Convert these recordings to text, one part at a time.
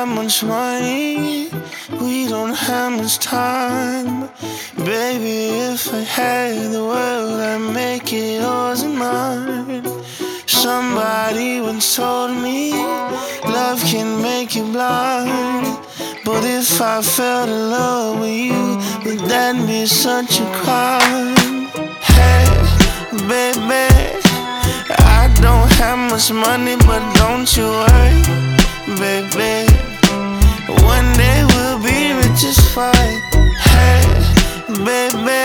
have much money, we don't have much time. Baby, if I had the world, I'd make it yours and mine. Somebody once told me love can make you blind, but if I fell in love with you, would that be such a crime? Hey, baby, I don't have much money, but don't you worry, baby. One day we'll be rich as fuck. Hey, baby,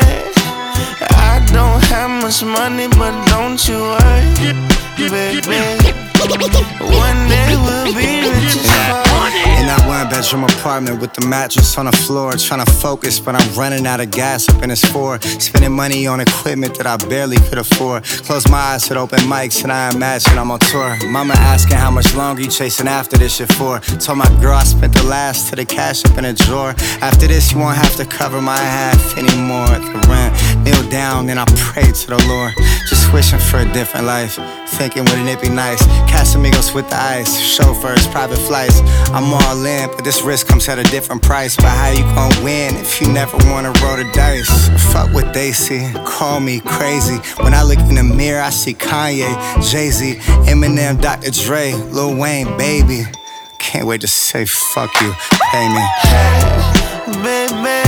I don't have much money, but don't you worry, baby. One day we'll be rich as fuck. In that one-bedroom apartment with the mattress on the floor, trying to focus, but I'm running out of gas up in this Ford. Spending money on equipment that I barely could afford. Close my eyes at open mics and I imagine I'm on tour. Mama asking how much longer you chasing after this shit for. Told my girl I spent the last to the cash up in a drawer. After this you won't have to cover my half anymore. The rent, kneel down and I pray to the Lord. Just wishing for a different life, thinking wouldn't it be nice. Casamigos with the ice, chauffeurs, private flights. I'm all in, but this risk comes at a different price. But how you gon' win if you never wanna roll the dice? Fuck what they see, call me crazy. When I look in the mirror, I see Kanye, Jay-Z, Eminem, Dr. Dre, Lil Wayne, baby. Can't wait to say fuck you, pay me. Hey, baby,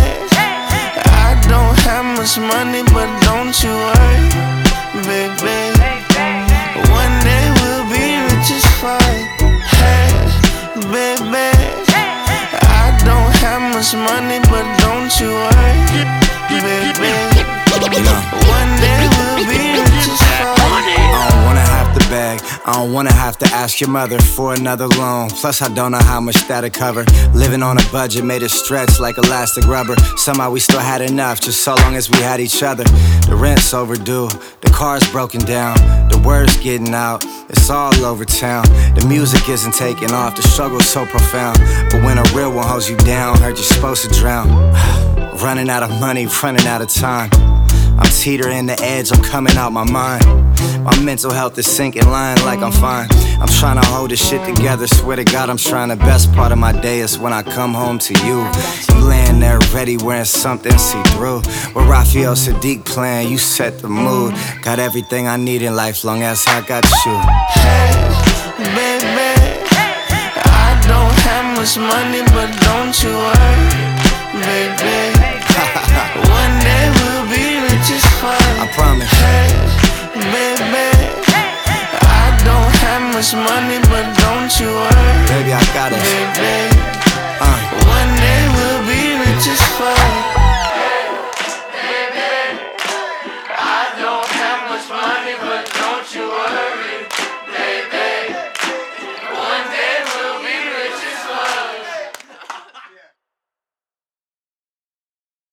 I don't have much money, but don't you worry, baby. One day we'll be rich as fuck. Hey, baby, I don't have much money, but don't you worry, baby. One day we'll be rich as fuck. I don't wanna have to beg, I don't wanna have to ask your mother for another loan. Plus I don't know how much that'll cover. Living on a budget made it stretch like elastic rubber. Somehow we still had enough, just so long as we had each other. The rent's overdue, the car's broken down, the word's getting out, it's all over town. The music isn't taking off, the struggle's so profound. But when a real one holds you down, heard you're supposed to drown. Running out of money, running out of time. I'm teetering the edge, I'm coming out my mind. My mental health is sinking, lying like I'm fine. I'm trying to hold this shit together, swear to God I'm trying. The best part of my day is when I come home to you. You laying there ready, wearing something see-through. With Raphael Sadiq playing, you set the mood. Got everything I need in life, long as I got you. Hey, baby, I don't have much money, but don't you worry, baby. One day we'll be rich as fuck. I promise. Hey, baby, I don't have much money, but don't you worry.